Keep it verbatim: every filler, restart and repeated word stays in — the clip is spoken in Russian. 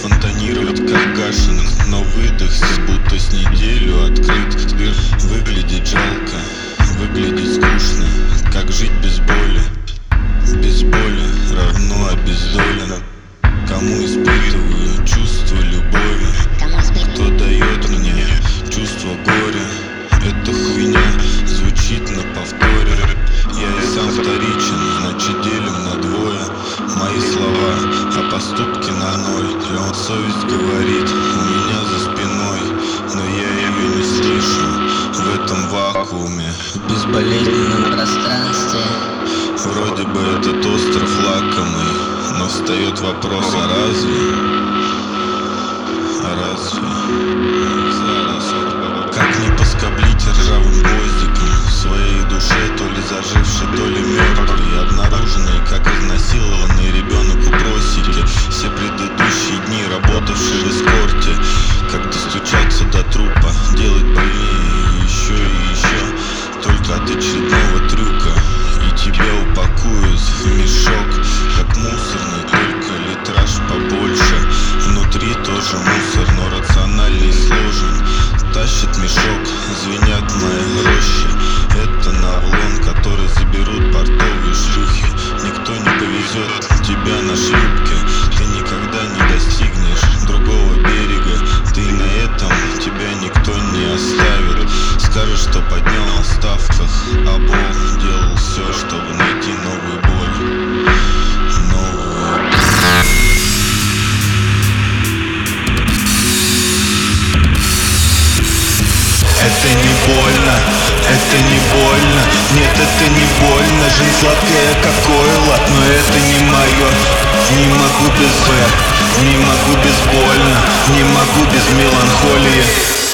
фонтанировать как Гашин, но выдох будто с неделю открыт. Теперь выглядит жалко, выглядит скучно. Как жить без боли? Без боли равно обездолен. Кому испытываю чувство любови? Кто дает мне чувство горя? Эта хуйня звучит на повторе. Я и сам вторичен, значит делим на двое. Мои слова, а поступки на ноль. И он совесть говорит у меня за спиной, но я ее не слышу в этом вакууме, в безболезненном пространстве. Вроде бы этот остров лакомый, но встает вопрос, а разве? А разве? Как не поскоблить ржавым гвоздиком в своей душе, то ли заживший, то ли мертвый, и обнаруженный, как изнасилованный ребенок у просеки. Все предыдущие дни, работавшие в эскорте, как достучаться до трупа, делать больнее еще и еще, только от очередного трюка. И тебя упакуют в мешок, как мусорный, только литраж побольше. Внутри тоже мусор, но рациональный сложен. Тащит мешок, звенят мои рощи. Это навлон, который заберут портовые шлюхи. Никто не повезет тебя на шлюпке. Ты никогда не достигнешь другого берега. Ты на этом тебя никто не оставит. Скажешь, что поднял на ставках, а Бог делал все, чтобы найти новую боль. Новую. Это не больно, это не больно. Нет, это не больно. Жизнь сладкая, как ойло, но это не мое. Не могу без Б, не могу без больно, не могу без меланхолии.